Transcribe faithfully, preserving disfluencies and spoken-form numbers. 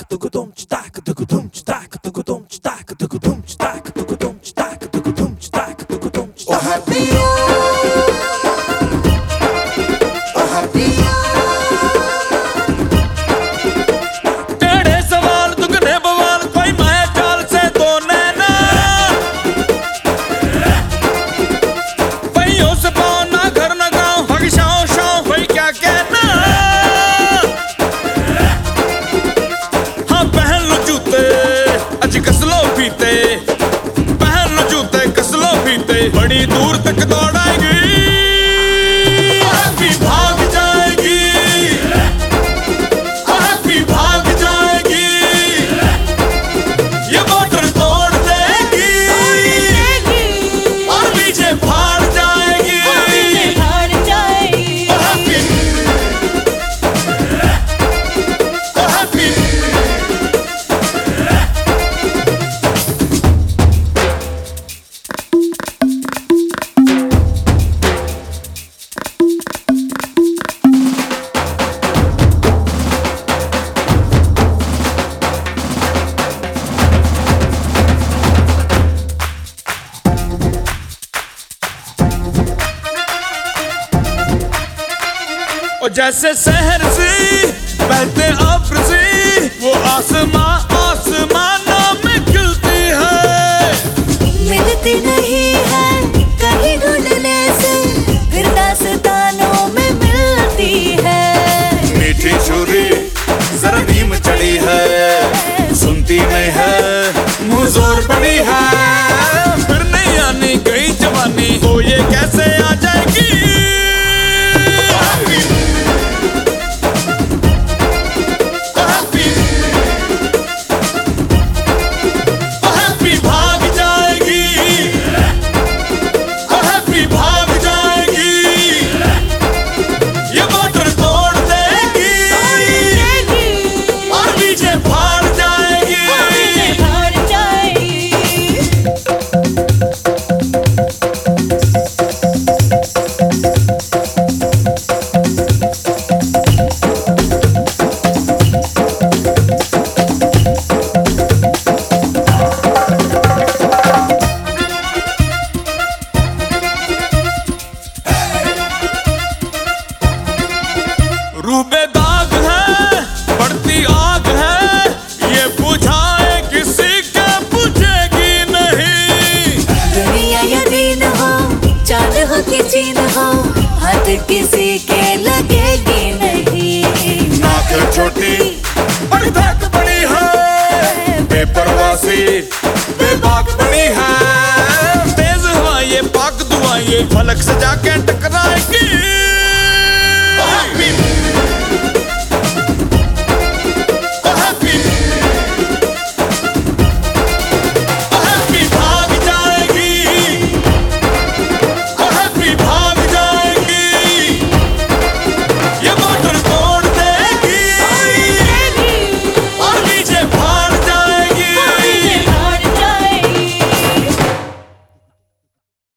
पहन लो जूते कस लो फीते, बड़ी दूर तक दौड़ाएगी, भी भाग जाएगी, भी भाग जाएगी, ये मोटर तोड़ देगी और पीछे फाड़ जाएगी, फाड़ जाएगी। और जैसे शहर से बहते अब्र से वो आसमां आसमानों में खिलती है, मिलती नहीं है कहीं ढूंढने से, फिर दास्तानों में मिलती है। मीठी छुरी जरा नीम चढ़ी है, सुनती नहीं है मुंह जोर पड़ी है, फिर नहीं आनी गई जवानी, तो ये कैसे आ जाएगी। रूह पे दाग है, बढ़ती आग है, ये बुझाए किसी का बुझेगी नहीं। दुनिया यदीन हो, चांद हो कि चीन हो, हाथ किसी के लगेगी नहीं। नाक छोटी बड़ी धक बड़ी है, बेपरवासी बेबाक बड़ी है, तेज हवा ये पाक दुआ ये फलक सजा के टकराएगी।